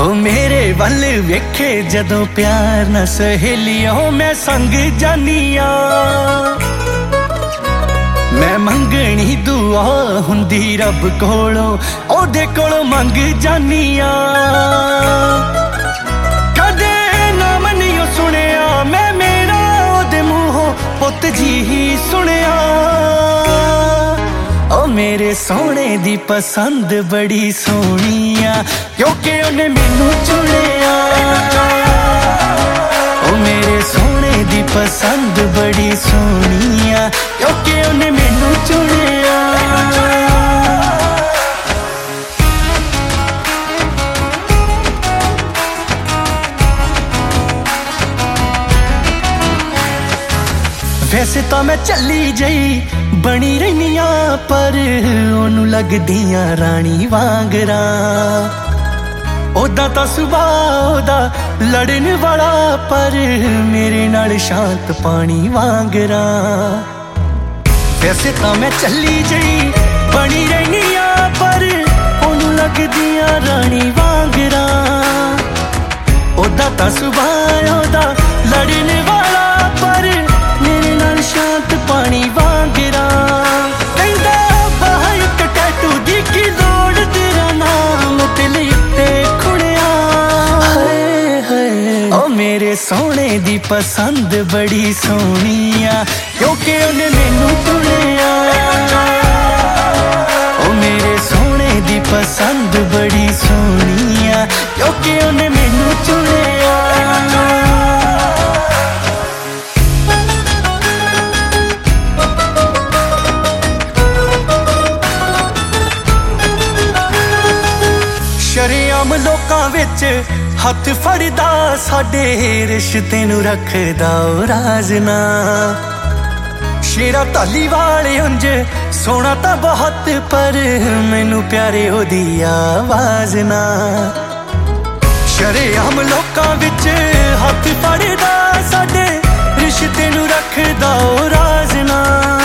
ओ मेरे वल वेखे जदों प्यार ना सहेलियों मैं संग जानिया मैं मंगनी दुआ हुंदी रब कोलों ओदे कोलों मंग जानिया कदे नाम नहीं सुनिया मैं मेरा ओदे मूहों पुत जी ही सुनिया ओ मेरे सोने दी पसंद बड़ी सोहनिया क्योंकि उन्हें मैनू चुनिया ओ मेरे सोने दी पसंद बड़ी सोहनिया क्योंकि उन्हें मैनू चुनिया वैसे तो मैं चली जई बनी रहनिया पर ओनू लगदियां रानी वांगरा ओदा तां सुभाऽ ओदा लड़न वाला पर मेरे नाल शांत पानी वांगरा वैसे तो मैं चली जई बनी रहनिया पर ओनू लगदियां रानी वांगरा ओदा तां सुभाऽ ओदा लड़न वाला पर मेरे नाल शांत पानी वांगरा कहंदा बाहर इक टैटू दी की लोड़ तेरा नाम ते लिखते खुणिया हाय हाय ओ मेरे सोने दी पसंद बड़ी सोहनिया क्योंकि उन्हें मैनू चुनिया ओ मेरे सोने दी पसंद बड़ी सोहनिया क्योंकि उन्हें मैनू चुनिया शरेआम लोकां विच हथ फड़दा साडे रिश्ते नू रखदा ओ राजना शेरा धालीवाल उंज सोना तां बहुत पर मैनू प्यारे ओदी आवाज ना शरेआम लोकां विच हथ फड़दा साडे रिश्ते नू रखदा ओ राजना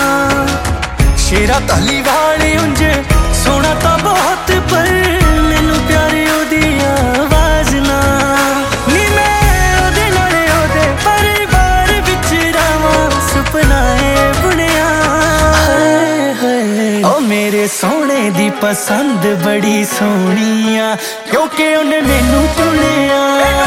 शेरा धालीवाल उंज सोना तां बहुत पर मैनू प्यारे ओदी आवाज ना नी मैं ओदे नाल ओदे परिवार विच रहां सुपना ऐ बुनिया हाय हाय ओ मेरे सोने दी पसंद बड़ी सोहनिया क्योंकि उन्हें मैनू चुनिया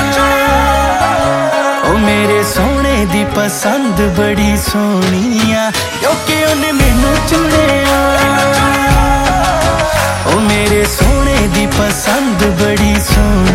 ओ मेरे सोने दी पसंद बड़ी सोहनिया क्योंकि उन्हें मैनू चुनिया ओ मेरे सोने दी पसंद बड़ी सोहनी